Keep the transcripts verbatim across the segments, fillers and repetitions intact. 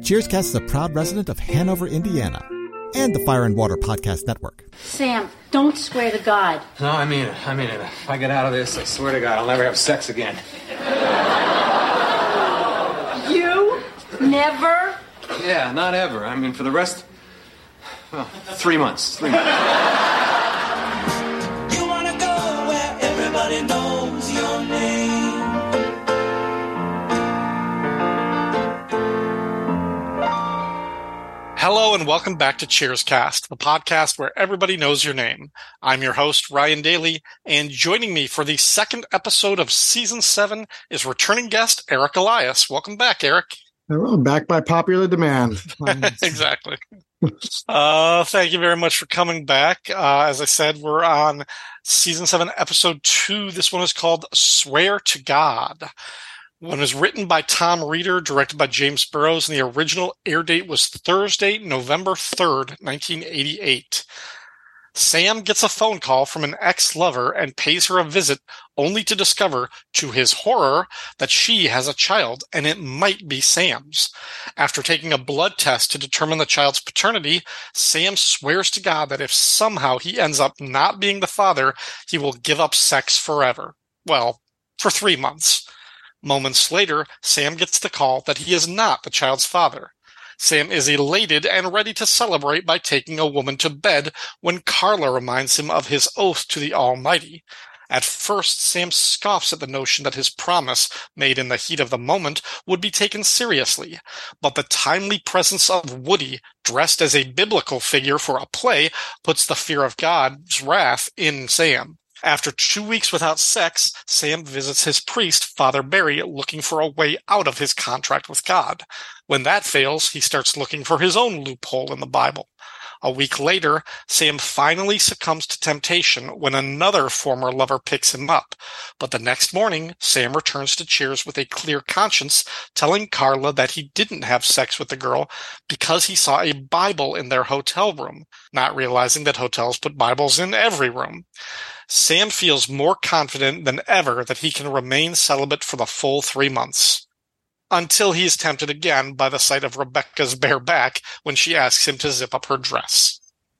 Cheerscast is a proud resident of Hanover, Indiana, and the Fire and Water Podcast Network. Sam, don't swear to God. No, I mean it. I mean it. If I get out of this, I swear to God, I'll never have sex again. You? Never? Yeah, not ever. I mean, for the rest, well, three months. Three months. You wanna go where everybody knows your name. Hello and welcome back to Cheerscast, the podcast where everybody knows your name. I'm your host, Ryan Daly, and joining me for the second episode of Season seven is returning guest Eric Elias. Welcome back, Eric. Well, back by popular demand. Exactly. Uh, thank you very much for coming back. Uh, as I said, we're on Season seven, Episode two. This one is called Swear to God. One was written by Tom Reeder, directed by James Burrows, and the original air date was Thursday, November third, nineteen eighty-eight. Sam gets a phone call from an ex-lover and pays her a visit, only to discover, to his horror, that she has a child, and it might be Sam's. After taking a blood test to determine the child's paternity, Sam swears to God that if somehow he ends up not being the father, he will give up sex forever. Well, for three months. Moments later, Sam gets the call that he is not the child's father. Sam is elated and ready to celebrate by taking a woman to bed when Carla reminds him of his oath to the Almighty. At first, Sam scoffs at the notion that his promise, made in the heat of the moment, would be taken seriously. But the timely presence of Woody, dressed as a biblical figure for a play, puts the fear of God's wrath in Sam. After two weeks without sex, Sam visits his priest, Father Barry, looking for a way out of his contract with God. When that fails, he starts looking for his own loophole in the Bible. A week later, Sam finally succumbs to temptation when another former lover picks him up. But the next morning, Sam returns to Cheers with a clear conscience, telling Carla that he didn't have sex with the girl because he saw a Bible in their hotel room, not realizing that hotels put Bibles in every room. Sam feels more confident than ever that he can remain celibate for the full three months. Until he is tempted again by the sight of Rebecca's bare back when she asks him to zip up her dress.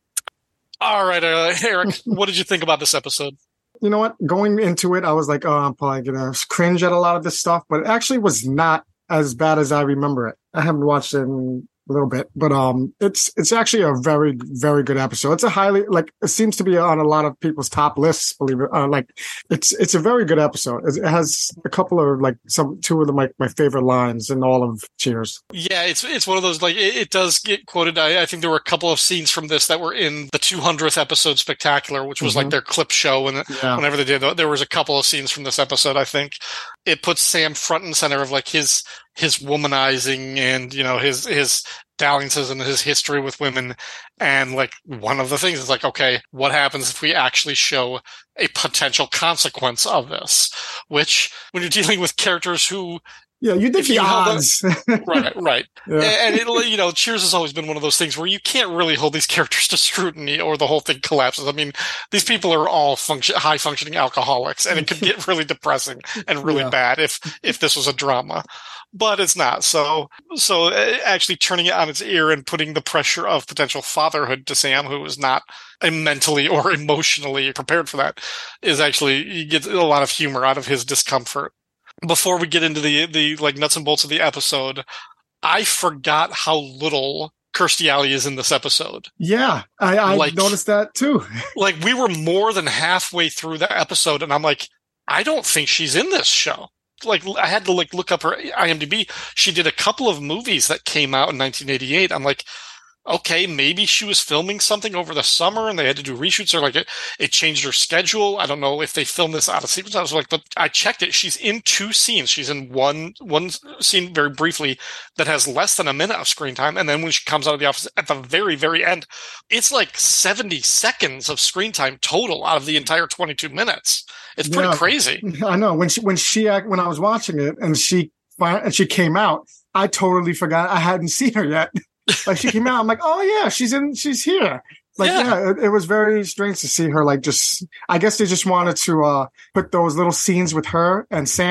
All right, uh, Eric, what did you think about this episode? You know what? Going into it, I was like, oh, I'm probably going to cringe at a lot of this stuff, but it actually was not as bad as I remember it. I haven't watched it in a little bit, but um, it's it's actually a very, very good episode. It's a highly, like, it seems to be on a lot of people's top lists, believe it. Uh, like, it's it's a very good episode. It has a couple of, like, some two of the, my, my favorite lines in all of Cheers. Yeah, it's it's one of those, like, it, it does get quoted. I, I think there were a couple of scenes from this that were in the two hundredth episode Spectacular, which was mm-hmm. like their clip show. And yeah. Whenever they did, there was a couple of scenes from this episode, I think. It puts Sam front and center of, like, his his womanizing and, you know, his his dalliances and his history with women. And, like, one of the things is, like, okay, what happens if we actually show a potential consequence of this? Which, when you're dealing with characters who... Yeah, you did the odds. Them, right, right. Yeah. And, it, you know, Cheers has always been one of those things where you can't really hold these characters to scrutiny or the whole thing collapses. I mean, these people are all function, high-functioning alcoholics, and it could get really depressing and really yeah. bad if if this was a drama. But it's not. So, so actually turning it on its ear and putting the pressure of potential fatherhood to Sam, who is not mentally or emotionally prepared for that, is actually, you get a lot of humor out of his discomfort. Before we get into the, the like nuts and bolts of the episode, I forgot how little Kirstie Alley is in this episode. Yeah, I, I like, noticed that too. Like, we were more than halfway through the episode, and I'm like, I don't think she's in this show. Like, I had to like look up her I M D B. She did a couple of movies that came out in nineteen eighty-eight. I'm like, okay, maybe she was filming something over the summer and they had to do reshoots, or like it, it changed her schedule. I don't know if they filmed this out of sequence. I was like, but I checked it. She's in two scenes. She's in one, one scene very briefly that has less than a minute of screen time. And then when she comes out of the office at the very, very end, it's like seventy seconds of screen time total out of the entire twenty-two minutes. It's pretty yeah, crazy. I know when she, when she, when I was watching it and she, and she came out, I totally forgot I hadn't seen her yet. Like, she came out, I'm like, oh yeah, she's in, she's here. Like, yeah, yeah it, it was very strange to see her. Like, just, I guess they just wanted to uh put those little scenes with her and Sam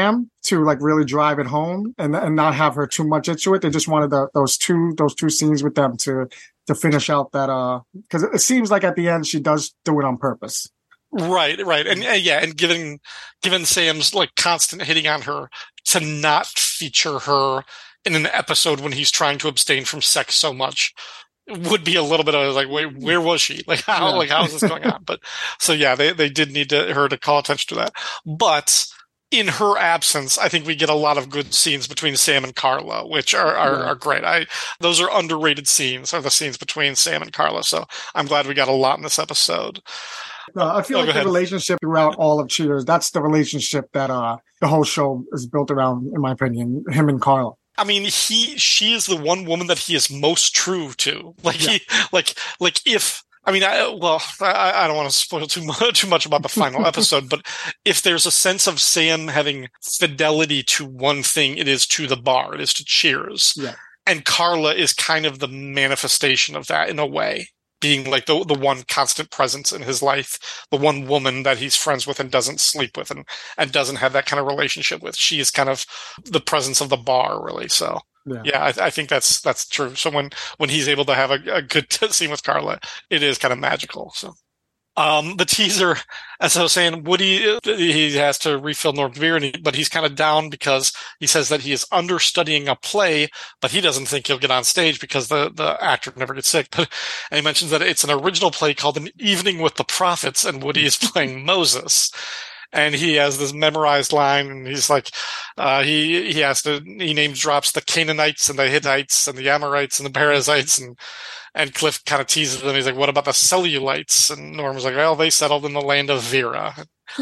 to like really drive it home and and not have her too much into it. They just wanted the, those two those two scenes with them to to finish out that uh because it seems like at the end she does do it on purpose. Right, right, and uh, yeah, and given given Sam's like constant hitting on her, to not feature her in an episode when he's trying to abstain from sex so much would be a little bit of like, wait, where was she? Like how Yeah. like how is this going on? But so yeah, they they did need to, her to call attention to that, but. In her absence, I think we get a lot of good scenes between Sam and Carla, which are, are, Yeah. are great. I those are underrated scenes, are the scenes between Sam and Carla. So I'm glad we got a lot in this episode. Uh, I feel Oh, like go the ahead. relationship throughout all of Cheers, that's the relationship that uh the whole show is built around, in my opinion, him and Carla. I mean, he she is the one woman that he is most true to. Like Yeah. he like like if. I mean, I, well, I, I don't want to spoil too much, too much about the final episode, but if there's a sense of Sam having fidelity to one thing, it is to the bar, it is to Cheers. Yeah. And Carla is kind of the manifestation of that in a way, being like the the one constant presence in his life, the one woman that he's friends with and doesn't sleep with and, and doesn't have that kind of relationship with. She is kind of the presence of the bar, really, so. Yeah. Yeah, I, I think that's that's true. So when, when he's able to have a, a good scene with Carla, it is kind of magical. So, um, the teaser, as I was saying, Woody he has to refill Norm's beer, and he, but he's kind of down because he says that he is understudying a play, but he doesn't think he'll get on stage because the the actor never gets sick. But and he mentions that it's an original play called An Evening with the Prophets, and Woody is playing Moses. And he has this memorized line, and he's like, uh, he, he has to, he names drops the Canaanites and the Hittites and the Amorites and the Perizzites, and, and Cliff kind of teases them. He's like, what about the Cellulites? And Norm's like, well, they settled in the land of Vera.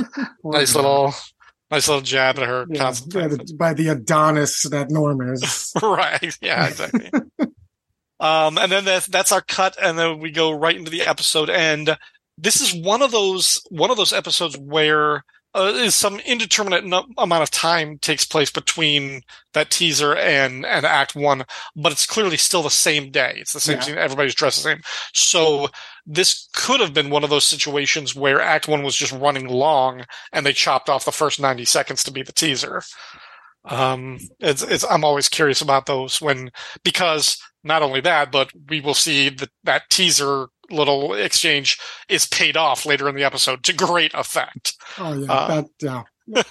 Nice little, nice little jab at her. Yeah, constant yeah, the, by the Adonis that Norm is. Right. Yeah, exactly. um, and then that's, that's our cut. And then we go right into the episode. And this is one of those, one of those episodes where, Uh, is some indeterminate no- amount of time takes place between that teaser and, and Act One, but it's clearly still the same day. It's the same Yeah. scene. Everybody's dressed the same. So this could have been one of those situations where Act One was just running long and they chopped off the first ninety seconds to be the teaser. Um, it's, it's, I'm always curious about those when, because not only that, but we will see that that teaser little exchange is paid off later in the episode to great effect. Oh yeah, Uh, that yeah.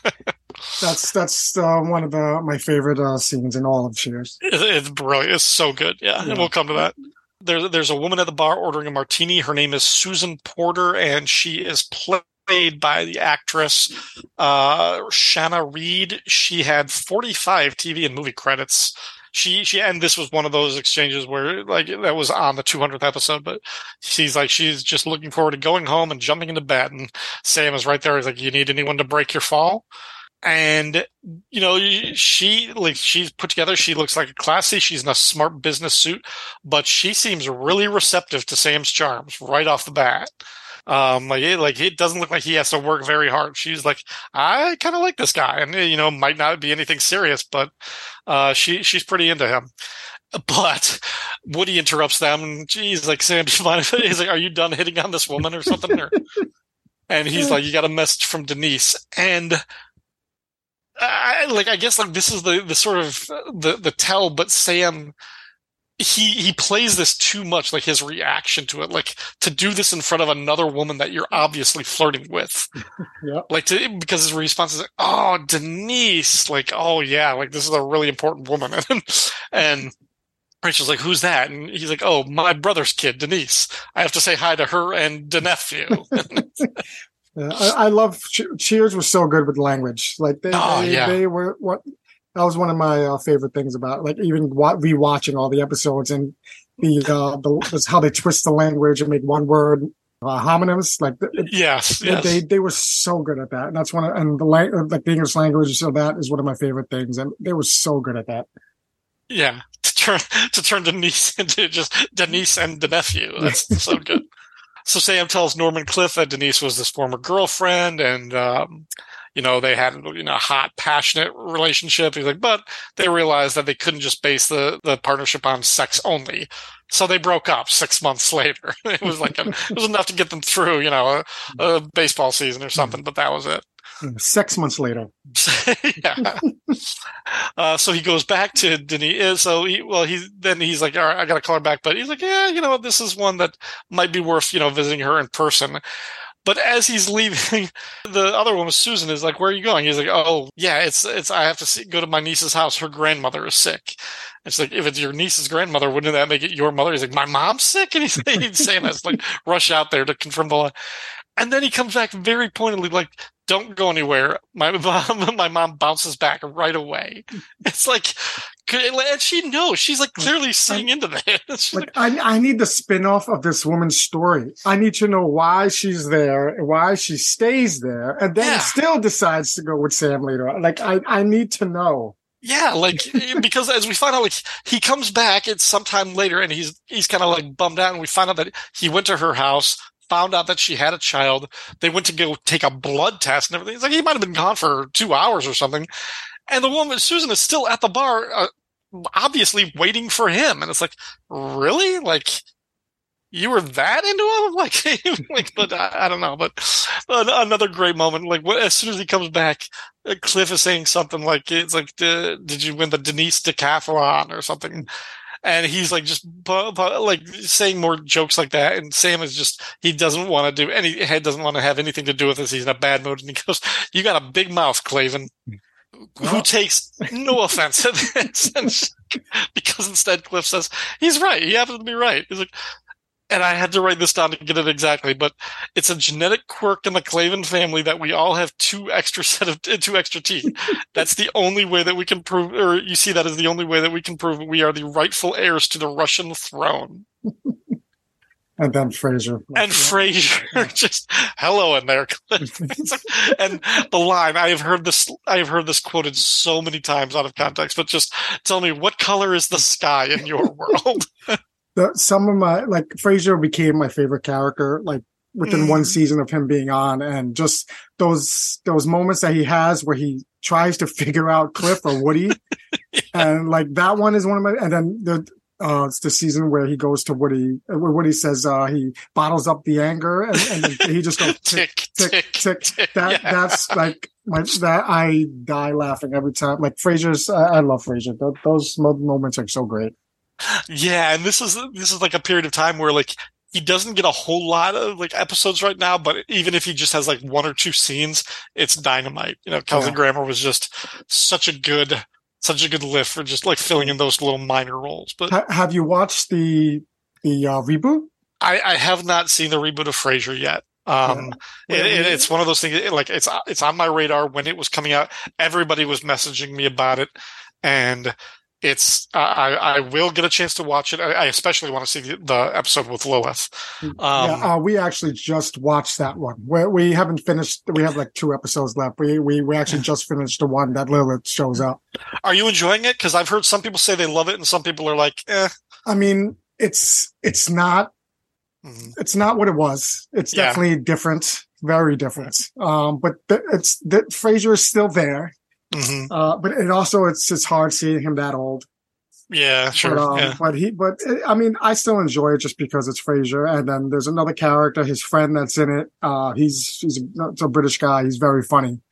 that's that's uh, one of the my favorite uh, scenes in all of Cheers. It, it's brilliant. It's so good. Yeah, Yeah. and we'll come to that. There's there's a woman at the bar ordering a martini. Her name is Susan Porter, and she is played by the actress uh, Shanna Reed. She had forty-five T V and movie credits. She, she, and this was one of those exchanges where, like, that was on the two hundredth episode, but she's like, she's just looking forward to going home and jumping into bed. And Sam is right there. He's like, you need anyone to break your fall? And, you know, she, like, she's put together. She looks like a classy. She's in a smart business suit, but she seems really receptive to Sam's charms right off the bat. Um, like it, like it doesn't look like he has to work very hard. She's like, I kind of like this guy, and you know, might not be anything serious, but uh, she she's pretty into him. But Woody interrupts them, and geez, like Sam, do you mind if he's like, are you done hitting on this woman or something? Or, and he's like, you got a message from Denise, and I, like I guess like this is the the sort of the the tell, but Sam. He he plays this too much, like his reaction to it, like to do this in front of another woman that you're obviously flirting with, Yep. like to because his response is like, "Oh, Denise," like, "Oh yeah, like this is a really important woman," and, and Rachel's like, "Who's that?" And he's like, "Oh, my brother's kid, Denise. I have to say hi to her and the nephew." Yeah, I, I love che- Cheers was so good with language. Like they, Oh, they, yeah. they were what that was one of my uh, favorite things about like even wa- rewatching all the episodes and the uh the just how they twist the language and make one word uh, homonyms. Like it, yes, they, yes. they they were so good at that. And that's one of, and the lang- like the English language. So that is one of my favorite things, and they were so good at that. Yeah, to turn to turn Denise into just Denise and the nephew. That's so good. So Sam tells Norman Cliff that Denise was his former girlfriend, and um, you know they had you know a hot, passionate relationship. He's like, but they realized that they couldn't just base the the partnership on sex only, so they broke up six months later. It was like a, it was enough to get them through you know a, a baseball season or something, but that was it. Six months later. yeah. Uh, so he goes back to Denise. So he, well, he then he's like, all right, I got to call her back. But he's like, yeah, you know what? This is one that might be worth, you know, visiting her in person. But as he's leaving, the other woman, Susan, is like, where are you going? He's like, oh, yeah, it's, it's, I have to see, go to my niece's house. Her grandmother is sick. It's like, if it's your niece's grandmother, wouldn't that make it your mother? He's like, my mom's sick? And he's, he's saying this, like, rush out there to confirm the lie. And then he comes back very pointedly, like, don't go anywhere. My mom, my mom bounces back right away. It's like, and she knows. She's like clearly seeing into this. Like, I, I need the spin-off of this woman's story. I need to know why she's there, why she stays there, and then yeah. still decides to go with Sam later on. Like, I, I need to know. Yeah, like, because as we find out, like, he comes back, it's sometime later, and he's, he's kind of like bummed out, and we find out that he went to her house, found out that she had a child. They went to go take a blood test and everything. It's like he might have been gone for two hours or something. And the woman, Susan, is still at the bar, uh, obviously waiting for him. And it's like, really? Like, you were that into him? Like, like but I, I don't know. But another great moment. Like, what, as soon as he comes back, Cliff is saying something like, it's like, did you win the Denise Decathlon or something? And he's like just like saying more jokes like that. And Sam is just, he doesn't want to do any, he doesn't want to have anything to do with this. He's in a bad mood. And he goes, you got a big mouth, Clavin, who takes no offense at this. Because instead Cliff says, he's right. He happens to be right. He's like, and I had to write this down to get it exactly, but it's a genetic quirk in the Clavin family that we all have two extra set of two extra teeth. That's the only way that we can prove, or you see that as the only way that we can prove we are the rightful heirs to the Russian throne. And then Frasier. And Frasier, just hello in there, Cliff. And the line, I have heard this, I have heard this quoted so many times out of context, but just tell me, what color is the sky in your world? The, some of my, like, Frasier became my favorite character, like, within mm. one season of him being on, and just those, those moments that he has where he tries to figure out Cliff or Woody. yeah. And, like, that one is one of my, and then the, uh, it's the season where he goes to Woody, where Woody says, uh, he bottles up the anger, and, and he just goes tick, tick, tick, tick. tick. That, yeah. That's, like, my, that, I die laughing every time. Like, Frasier's, I, I love Frasier. Th- those moments are so great. Yeah, and this is this is like a period of time where like he doesn't get a whole lot of like episodes right now, but even if he just has like one or two scenes, it's dynamite. You know, Kelsey yeah. Grammer was just such a good such a good lift for just like filling in those little minor roles. But ha- have you watched the the uh, reboot? I, I have not seen the reboot of Frasier yet. Um, yeah. it, it, it's one of those things. It, like it's it's on my radar when it was coming out. Everybody was messaging me about it, and It's, uh, I, I will get a chance to watch it. I, I especially want to see the, the episode with Lilith. Um, yeah, uh, we actually just watched that one. we we haven't finished. We have like two episodes left. We, we, we actually just finished the one that Lilith shows up. Are you enjoying it? Cause I've heard some people say they love it and some people are like, eh. I mean, it's, it's not, mm-hmm. it's not what it was. It's yeah. definitely different, very different. Um, but the, it's, the Frasier is still there. Mm-hmm. Uh, but it also, it's, it's hard seeing him that old. Yeah, sure. But, um, yeah. but he, but I mean, I still enjoy it just because it's Frasier. And then there's another character, his friend that's in it. Uh, he's, he's a, it's a British guy. He's very funny.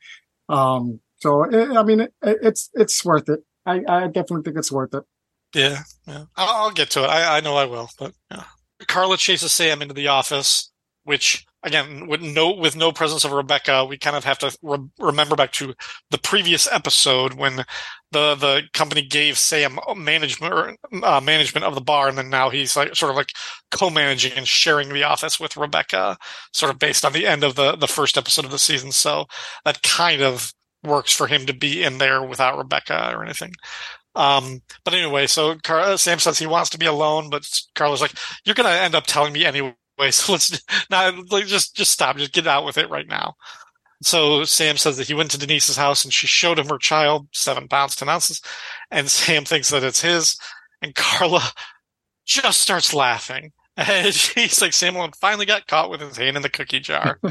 Um, so it, I mean, it, it's, it's worth it. I, I definitely think it's worth it. Yeah. Yeah. I'll, I'll get to it. I, I know I will, but yeah. Carla chases Sam into the office, which, again, with no with no presence of Rebecca, we kind of have to re- remember back to the previous episode when the the company gave Sam management or, uh, management of the bar, and then now he's like sort of like co-managing and sharing the office with Rebecca, sort of based on the end of the the first episode of the season. So that kind of works for him to be in there without Rebecca or anything. Um, but anyway, so Car- Sam says he wants to be alone, but Carla's like, "You're going to end up telling me anyway." So let's not like, just just stop, just get out with it right now. So Sam says that he went to Denise's house and she showed him her child, seven pounds ten ounces, and Sam thinks that it's his. And Carla just starts laughing, and she's like, "Sam finally got caught with his hand in the cookie jar."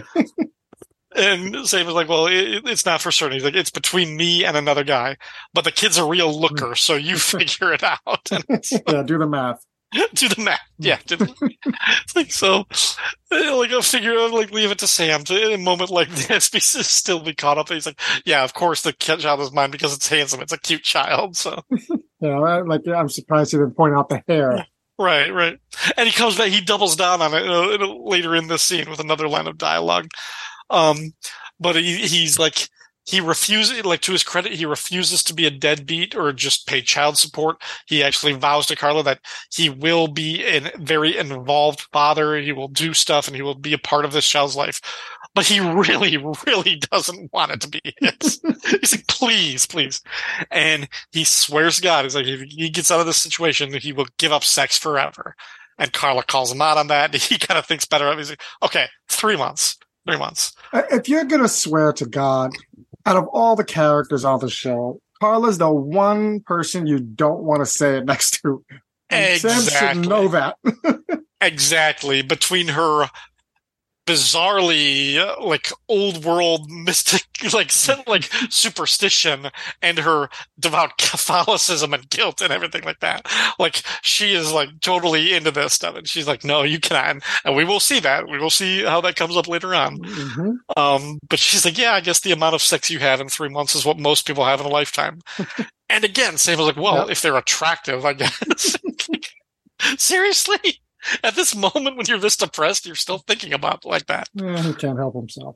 And Sam is like, "Well, it, it's not for certain." He's like, "It's between me and another guy, but the kid's a real looker, so you figure it out." Yeah, do the math. Do the math. Yeah. Do the, it's like, so, like, I'll figure out, like, leave it to Sam to, in a moment like this, be, still be caught up. He's like, yeah, of course the child is mine because it's handsome. It's a cute child, so. Yeah, like, I'm surprised he didn't point out the hair. Right, right. And he comes back, he doubles down on it uh, later in this scene with another line of dialogue. Um, but he, he's like, he refuses, like, to his credit, he refuses to be a deadbeat or just pay child support. He actually vows to Carla that he will be a very involved father. He will do stuff and he will be a part of this child's life. But he really, really doesn't want it to be his. He's like, please, please. And he swears to God, he's like, if he gets out of this situation, he will give up sex forever. And Carla calls him out on that. And he kind of thinks better of it. He's like, okay, three months. Three months. If you're going to swear to God, out of all the characters on the show, Carla's the one person you don't want to say it next to. And exactly. Sam should know that. Exactly. Between her bizarrely uh, like old world mystic like like superstition and her devout Catholicism and guilt and everything like that, like she is like totally into this stuff and she's like, no, you cannot. And we will see that we will see how that comes up later on. Mm-hmm. Um but she's like, yeah, I guess the amount of sex you have in three months is what most people have in a lifetime. And again, Sam was like, well, yep. If they're attractive, I guess. Seriously? At this moment, when you're this depressed, you're still thinking about it like that. Yeah, he can't help himself.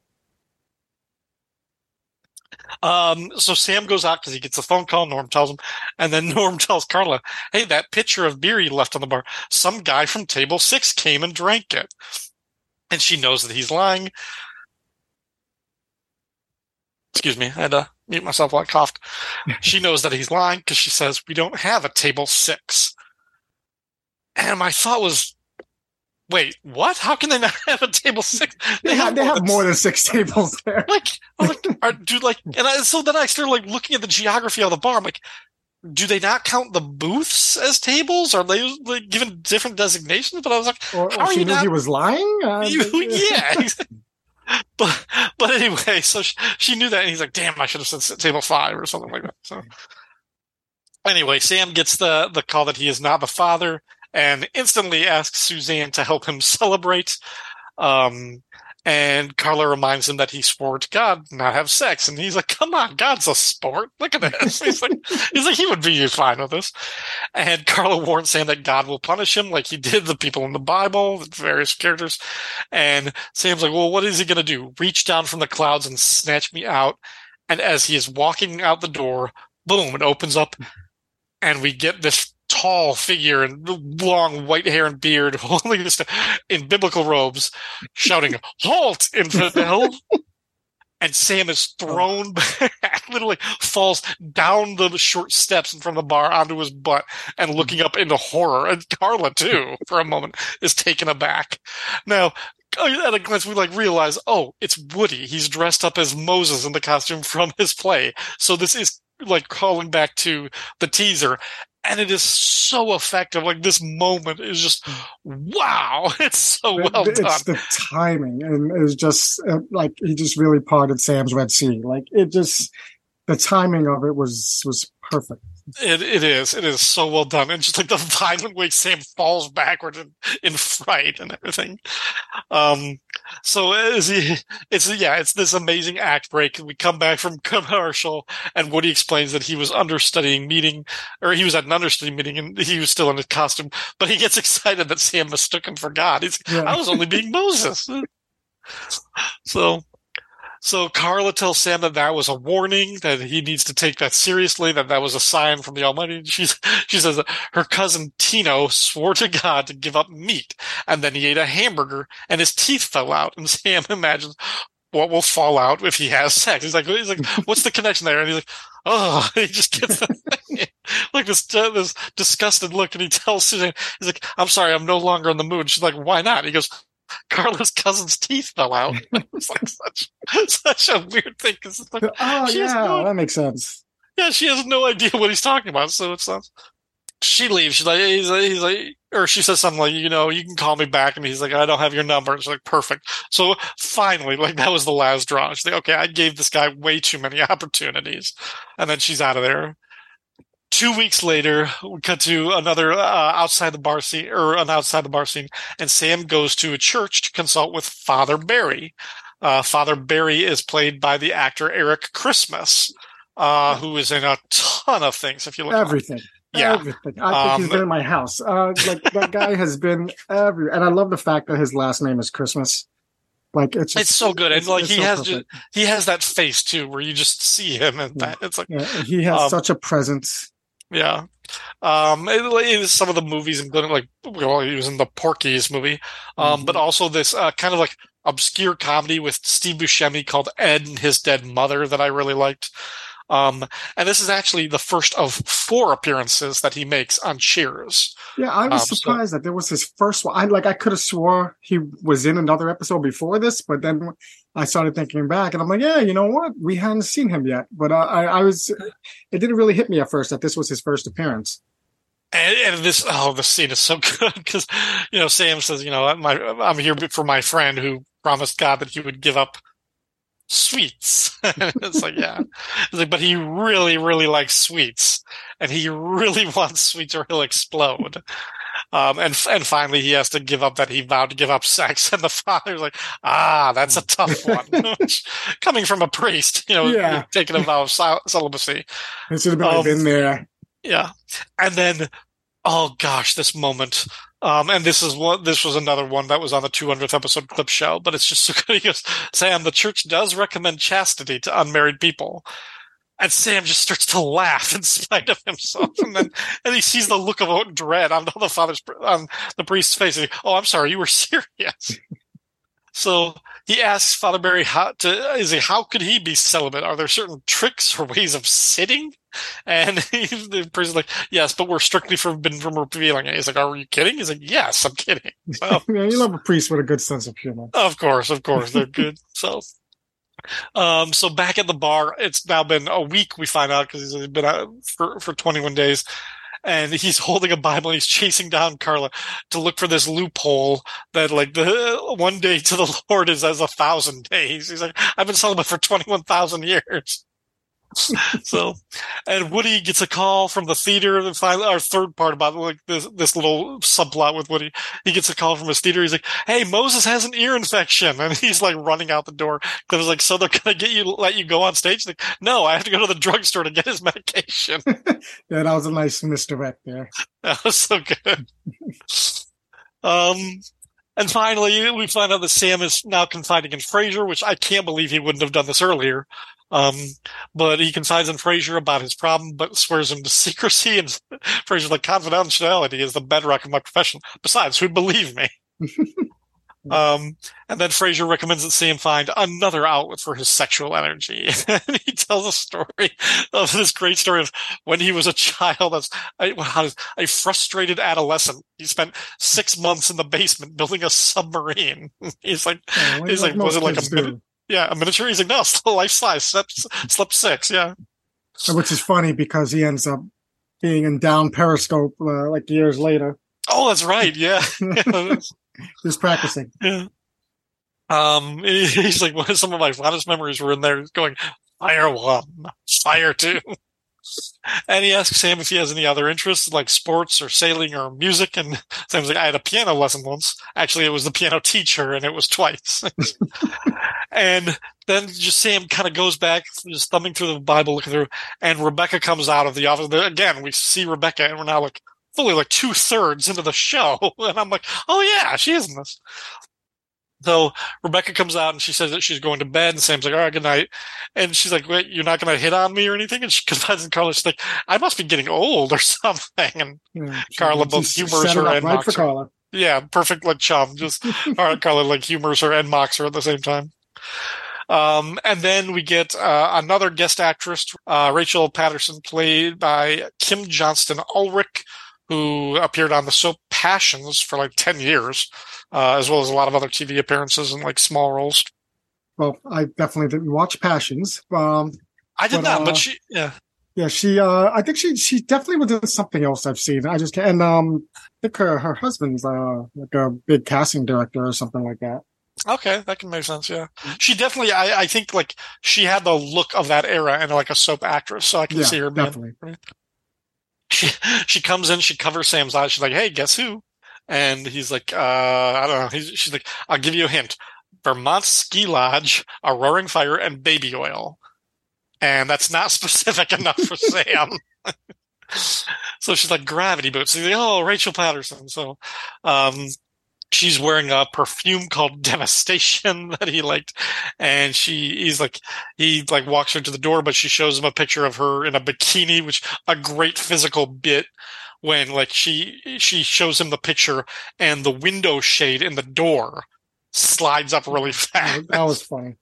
Um, so Sam goes out because he gets a phone call. Norm tells him, and then Norm tells Carla, "Hey, that pitcher of beer you left on the bar, some guy from table six came and drank it." And she knows that he's lying. Excuse me, I had to mute myself while I coughed. She knows that he's lying because she says, "We don't have a table six." And my thought was, wait, what? How can they not have a table six? They, they have, they have more than six tables there. Like, I was like, are, dude, like, and I, so then I started like looking at the geography of the bar. I'm like, do they not count the booths as tables? Are they like, given different designations? But I was like, or, how or are she you knew not? He was lying. Uh, you, yeah. but but anyway, so she, she knew that, and he's like, damn, I should have said table five or something like that. So anyway, Sam gets the the call that he is not the father. And instantly asks Suzanne to help him celebrate. Um, and Carla reminds him that he swore to God not have sex. And he's like, come on, God's a sport. Look at this. He's like, he's like, he would be fine with this. And Carla warns Sam that God will punish him like he did the people in the Bible, the various characters. And Sam's like, well, what is he going to do? Reach down from the clouds and snatch me out. And as he is walking out the door, boom, it opens up. And we get this tall figure and long white hair and beard, holding this in biblical robes, shouting, "Halt, infidel!" And Sam is thrown back, literally falls down the short steps in front of the bar onto his butt and looking up into horror. And Carla, too, for a moment, is taken aback. Now, at a glance, we like realize, oh, it's Woody. He's dressed up as Moses in the costume from his play. So this is like calling back to the teaser. And it is so effective. Like, this moment is just, wow. It's so well it's done. It's the timing. And it was just, uh, like, he just really parted Sam's Red Sea. Like, it just, the timing of it was was perfect. It It is. It is so well done. And just, like, the violent way Sam falls backward in, in fright and everything. Um, so, is he, it's, yeah, it's this amazing act break. We come back from commercial, and Woody explains that he was understudying meeting, or he was at an understudy meeting, and he was still in his costume, but he gets excited that Sam mistook him for God. He's yeah. I was only being Moses. So... So Carla tells Sam that that was a warning, that he needs to take that seriously, that that was a sign from the Almighty. She's, she says that her cousin Tino swore to God to give up meat, and then he ate a hamburger, and his teeth fell out. And Sam imagines what will fall out if he has sex. He's like, he's like, what's the connection there? And he's like, oh, he just gets like this uh, this disgusted look, and he tells Suzanne, he's like, I'm sorry, I'm no longer in the mood. She's like, why not? He goes, Carla's cousin's teeth fell out. It's like such such a weird thing. Cause it's like, oh yeah, no, that makes sense. Yeah, she has no idea what he's talking about. So it's not. She leaves. She's like, he's like, he's like, or she says something like, you know, you can call me back. And he's like, I don't have your number. And she's like, perfect. So finally, like, that was the last draw. She's like, okay, I gave this guy way too many opportunities. And then she's out of there. two weeks later, we cut to another uh, outside the bar scene, or an outside the bar scene, and Sam goes to a church to consult with Father Barry. Uh, Father Barry is played by the actor Eric Christmas, uh, who is in a ton of things. If you look, everything, yeah, everything. I think um, he's been in my house. Uh, like that guy has been every, and I love the fact that his last name is Christmas. Like it's just, it's so good, and like he so has perfect. just, he has that face too, where you just see him, and Yeah. that it's like yeah, he has um, such a presence. yeah. Um, it, it was some of the movies, including like, well, he was in the Porky's movie, um, Mhm. but also this uh, kind of like obscure comedy with Steve Buscemi called Ed and His Dead Mother that I really liked. Um, and this is actually the first of four appearances that he makes on Cheers. Yeah, I was Um, so- surprised that there was his first one. I like I could have swore he was in another episode before this, but then I started thinking back, and I'm like, yeah, you know what? We hadn't seen him yet. But uh, I, I was, it didn't really hit me at first that this was his first appearance. And, and this, oh, the scene is so good because, you know, Sam says, you know, my, I'm here for my friend who promised God that he would give up sweets. It's like, yeah. It's like, but he really, really likes sweets, and he really wants sweets or he'll explode. Um, and and finally, he has to give up that he vowed to give up sex, and the father's like, ah, that's a tough one. Which, coming from a priest, you know, Yeah. taking a vow of cel- celibacy. It should have been, Um, been there. Yeah. And then, oh gosh, this moment. Um, and this is what, this was another one that was on the two hundredth episode clip show, but it's just so good. He goes, Sam, the church does recommend chastity to unmarried people. And Sam just starts to laugh in spite of himself. And then, and he sees the look of dread on the father's, on the priest's face. And he, oh, I'm sorry, you were serious. So he asks Father Barry how to, is he, how could he be celibate? Are there certain tricks or ways of sitting? And he, the priest's like, yes, but we're strictly forbidden from revealing it. He's like, are you kidding? He's like, yes, I'm kidding. So, Yeah, you love a priest with a good sense of humor. of course, of course, they're good. So, um, so back at the bar, it's now been a week, we find out, because he's been out for, for twenty-one days. And he's holding a Bible and he's chasing down Carla to look for this loophole that, like, the one day to the Lord is as a thousand days. He's like, I've been celibate for twenty-one thousand years. So, and Woody gets a call from the theater. And finally, our third part about like this this little subplot with Woody, he gets a call from his theater. He's like, "Hey, Moses has an ear infection," and he's like running out the door because like, so they're gonna get you, let you go on stage. Like, no, I have to go to the drugstore to get his medication. Yeah, that was a nice misdirect there. That was so good. Um. And finally, we find out that Sam is now confiding in Frasier, which I can't believe he wouldn't have done this earlier. Um, but he confides in Frasier about his problem, but swears him to secrecy. And Frasier's like, confidentiality is the bedrock of my profession. Besides, who'd believe me? Um, and then Frasier recommends that Sam find another outlet for his sexual energy. And he tells a story of this great story of when he was a child, as a, a frustrated adolescent. He spent six months in the basement building a submarine. He's like, Yeah, he's like, was it like a do. minute? Yeah, a miniature. He's like, no, still life size. Slept, slept six. Yeah. Which is funny because he ends up being in down Periscope uh, like years later. Oh, that's right. Yeah. Just practicing. Yeah. Um, he's like, well, some of my fondest memories were in there going, fire one, fire two. And he asks Sam if he has any other interests, like sports or sailing or music. And Sam's like, I had a piano lesson once. Actually, it was the piano teacher, and it was twice. And then just Sam kind of goes back, just thumbing through the Bible, looking through, and Rebecca comes out of the office. Again, we see Rebecca, and we're now like fully like two thirds into the show. And I'm like, oh yeah, she is in this. So Rebecca comes out and she says that she's going to bed, and Sam's like, all right, good night. And she's like, wait, you're not going to hit on me or anything? And she confides in Carla. She's like, I must be getting old or something. And Yeah, Carla she- both she humors set it her up and right mocks for her. Carla. Yeah, perfect like chum. Just all right, Carla like humors her and mocks her at the same time. Um, and then we get uh, another guest actress, uh, Rachel Patterson, played by Kim Johnston Ulrich, who appeared on the soap Passions for like ten years, uh, as well as a lot of other T V appearances and like small roles. Well, I definitely didn't watch Passions. Um, I did But, not, uh, but she, yeah. yeah, she. Uh, I think she. She definitely was in something else I've seen. I just can't. And um, I think her her husband's uh like a big casting director or something like that. Okay, that can make sense, yeah. She definitely, I, I think, like, she had the look of that era and, like, a soap actress, so I can Yeah, see her being. definitely. she she comes in, she covers Sam's eyes. She's like, "Hey, guess who?" And he's like, uh, "I don't know." He's, she's like, "I'll give you a hint: Vermont Ski Lodge, a roaring fire, and baby oil." And that's not specific enough for Sam. So she's like, "Gravity boots." He's like, "Oh, Rachel Patterson." So, um, she's wearing a perfume called Devastation that he liked, and she he's like he like walks her to the door, but she shows him a picture of her in a bikini, which a great physical bit when like she she shows him the picture and the window shade in the door slides up really fast. That was funny.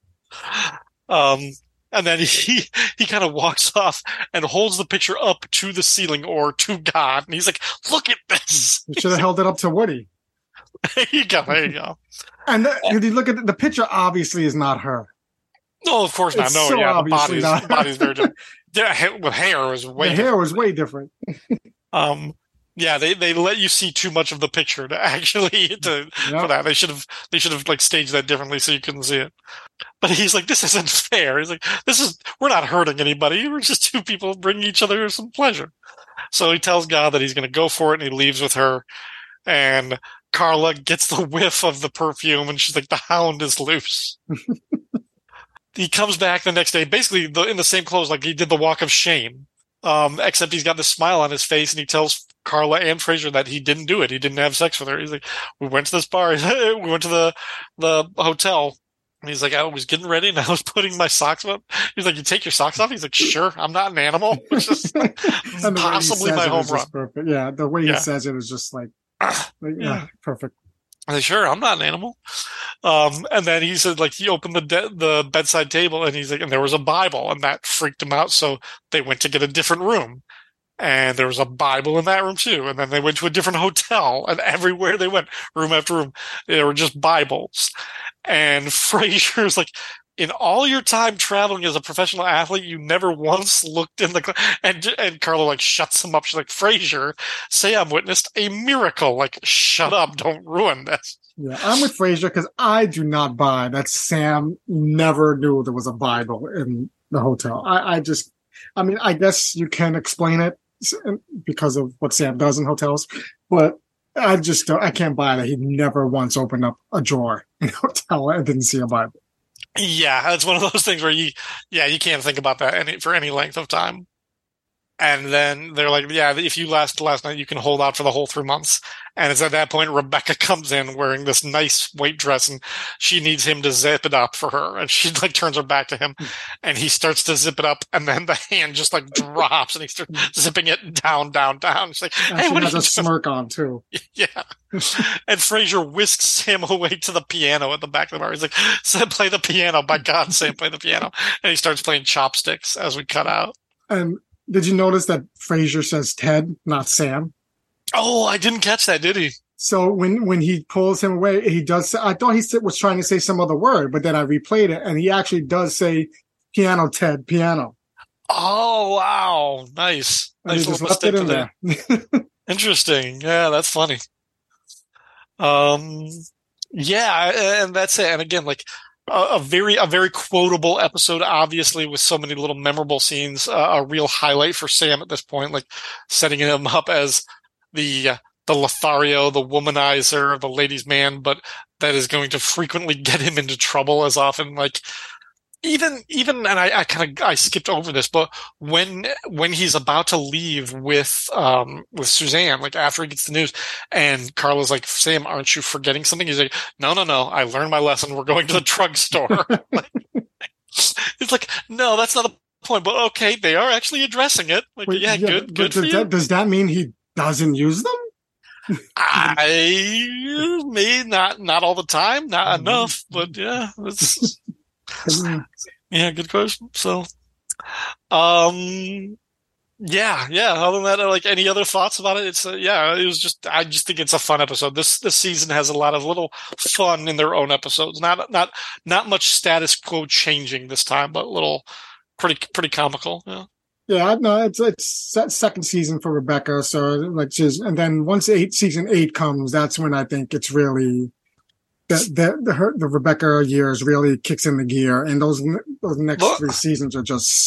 Um, and then he he kind of walks off and holds the picture up to the ceiling or to God, and he's like, "Look at this." You should have held it up to Woody. There you go. There you go. And the, if you look at the, the picture, obviously is not her. No, of course not. It's No, so yeah, the obviously body's, not. the body's very different. Yeah, ha- with hair was way The different. hair was way different. Um, yeah, they, they let you see too much of the picture to actually to Yep. for that. They should have they should have like staged that differently so you couldn't see it. But he's like, "This isn't fair." He's like, "This is we're not hurting anybody. We're just two people bringing each other some pleasure." So he tells God that he's going to go for it, and he leaves with her. And Carla gets the whiff of the perfume, and she's like, "The hound is loose." He comes back the next day, basically the, in the same clothes, like he did the walk of shame. Um, except he's got this smile on his face, and he tells Carla and Fraser that he didn't do it. He didn't have sex with her. He's like, "We went to this bar. We went to the the hotel." And he's like, "I was getting ready, and I was putting my socks up." He's like, "You take your socks off?" He's like, "Sure, I'm not an animal." Which is And the way he possibly says my it home is run. just perfect. Yeah, the way Yeah. he says it is just like, like, yeah, Yeah. perfect. I said, "Sure, I'm not an animal." Um, and then he said, like, he opened the de- the bedside table, and he's like, and there was a Bible, and that freaked him out. So they went to get a different room, and there was a Bible in that room too. And then they went to a different hotel, and everywhere they went, room after room, there were just Bibles. And Fraser's like, "In all your time traveling as a professional athlete, you never once looked in the cl-. and and Carla like shuts him up. She's like, "Fraser, Sam witnessed a miracle. Like, shut up, don't ruin this." Yeah, I'm with Fraser because I do not buy that Sam never knew there was a Bible in the hotel. I, I just, I mean, I guess you can explain it because of what Sam does in hotels, but I just don't, I can't buy that he never once opened up a drawer in a hotel and didn't see a Bible. Yeah, it's one of those things where you, yeah, you can't think about that any for any length of time. And then they're like, "Yeah, if you last last night, you can hold out for the whole three months." And it's at that point Rebecca comes in wearing this nice white dress, and she needs him to zip it up for her. And she like turns her back to him, and he starts to zip it up, and then the hand just like drops, and he starts zipping it down, down, down. She's like, And "Hey, she what are has you a doing?" smirk on too. Yeah. And Fraser whisks him away to the piano at the back of the bar. He's like, "Sam, play the piano. By God, Sam, play the piano." And he starts playing Chopsticks as we cut out. And did you notice that Fraser says Ted, not Sam? Oh, I didn't catch that, did he? So when, when he pulls him away, he does say, I thought he said, was trying to say some other word, but then I replayed it and he actually does say piano, Ted, piano. Oh, wow. Nice. And Nice he just little left it in mistake there. Interesting. Yeah, that's funny. Um, yeah, and that's it. And again, like a, a very, a very quotable episode, obviously, with so many little memorable scenes. Uh, a real highlight for Sam at this point, like setting him up as the uh, the Lothario, the womanizer, the ladies' man, but that is going to frequently get him into trouble as often, like. Even, even, and I, I kind of, I skipped over this, but when, when he's about to leave with, um, with Suzanne, like after he gets the news, and Carla's like, "Sam, aren't you forgetting something?" He's like, "No, no, no, I learned my lesson. We're going to the drugstore." Like, it's like, no, that's not the point, but okay, they are actually addressing it. Like, Wait, yeah, good, but good for does you. that, does that mean he doesn't use them? I, me, not, not all the time, not enough, but yeah, it's, yeah, good question. So, um, yeah, yeah. Other than that, like any other thoughts about it? It's uh, yeah, it was just I just think it's a fun episode. This this season has a lot of little fun in their own episodes. Not not not much status quo changing this time, but little pretty pretty comical. Yeah. Yeah, no, it's it's se- second season for Rebecca. So like, she's, and then once eight season eight comes, that's when I think it's really. That the, the her the Rebecca years really kicks in the gear, and those those next Look. three seasons are just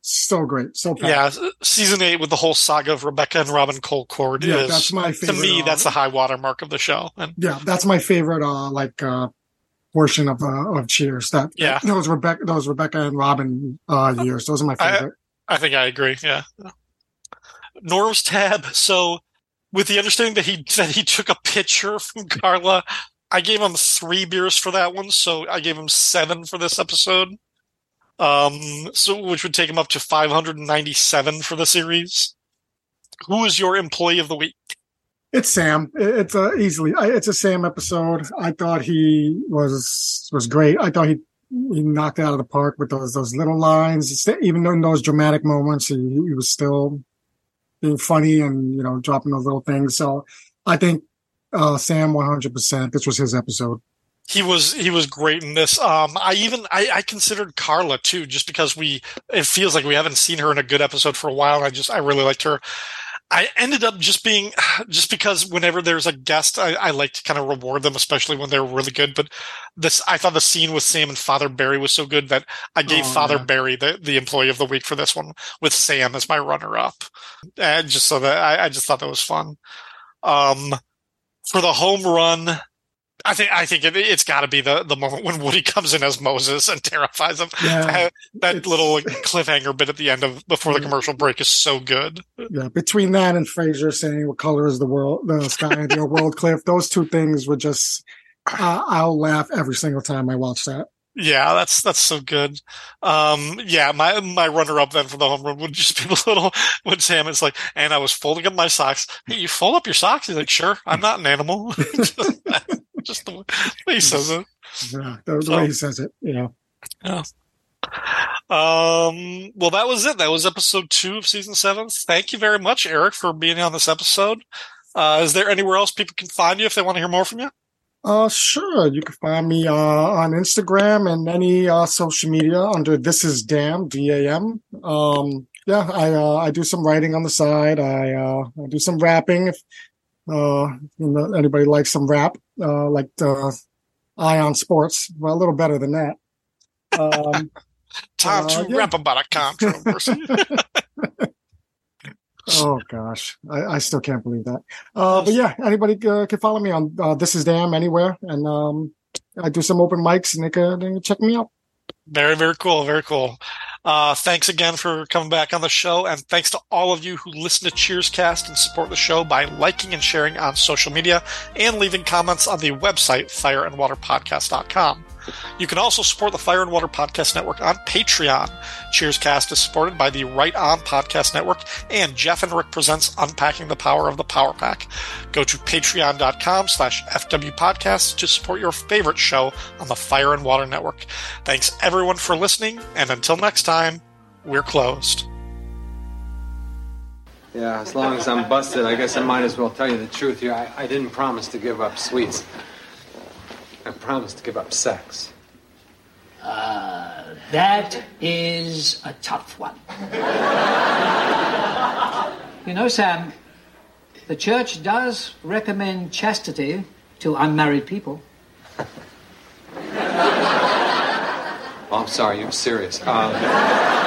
So great. So yeah, packed. season eight with the whole saga of Rebecca and Robin Colcord Yeah, is, that's my favorite. to me, uh, that's the high water mark of the show. And Yeah, that's my favorite, uh, like, uh, portion of, uh, of Cheers. That, Yeah. those Rebecca, those Rebecca and Robin, uh, years. Those are my favorite. I think I agree. Yeah. Norm's tab. So, with the understanding that he that he took a picture from Carla, I gave him three beers for that one. So I gave him seven for this episode. Um, so which would take him up to five hundred ninety-seven for the series. Who is your employee of the week? It's Sam. It- It's a easily, I- it's a Sam episode. I thought he was, was great. I thought he, he knocked it out of the park with those, those little lines. Even in those dramatic moments, he, he was still being funny and, you know, dropping those little things. So I think, uh, Sam one hundred percent, this was his episode. He was he was great in this. Um, I even I, I considered Carla too, just because we it feels like we haven't seen her in a good episode for a while. And I just I really liked her. I ended up just being just because whenever there's a guest, I, I like to kind of reward them, especially when they're really good. But this I thought the scene with Sam and Father Barry was so good that I gave Oh, Father yeah. Barry the, the employee of the week for this one, with Sam as my runner up, and just so that I, I just thought that was fun. Um, for the home run. I think I think it, it's got to be the, the moment when Woody comes in as Moses and terrifies him. Yeah, that it's- little cliffhanger bit at the end of before the commercial break is so good. Yeah, between that and Frasier saying what color is the world, the sky, the world cliff, those two things were just, uh, I'll laugh every single time I watch that. Yeah, that's that's so good. Um, yeah, my my runner up then for the home run would just be the little when Sam is like, and I was folding up my socks. Hey, you fold up your socks? He's like, sure, I'm not an animal. just, just the way he says it. Yeah, the, the So- way he says it, yeah. Yeah. Um, well, that was it. That was episode two of season seven. Thank you very much, Eric, for being on this episode. Uh, is there anywhere else people can find you if they want to hear more from you? Uh, sure. You can find me, uh, on Instagram and any, uh, social media under This Is Damn, D A M. Um, yeah, I, uh, I do some writing on the side. I, uh, I do some rapping. If, uh, you know, anybody likes some rap, uh, like, uh, Ion Sports. Well, a little better than that. Um, Time Uh, to yeah. rap about a controversy. Oh gosh, I, I still can't believe that. Uh, but yeah, anybody uh, can follow me on uh, This Is Damn anywhere, and um, I do some open mics, and they can, they can check me out. Very, very cool. Very cool. Uh, thanks again for coming back on the show. And thanks to all of you who listen to Cheerscast and support the show by liking and sharing on social media and leaving comments on the website, fire and water podcast dot com. You can also support the Fire and Water Podcast Network on Patreon. Cheerscast is supported by the Right On Podcast Network, and Jeff and Rick presents Unpacking the Power of the Power Pack. Go to patreon.com slash FW Podcasts to support your favorite show on the Fire and Water Network. Thanks everyone for listening, and until next time, we're closed. Yeah, as long as I'm busted, I guess I might as well tell you the truth here. I, I didn't promise to give up sweets. I promised to give up sex. That is a tough one. You know, Sam, the church does recommend chastity to unmarried people. Oh, I'm sorry, you're serious. Um,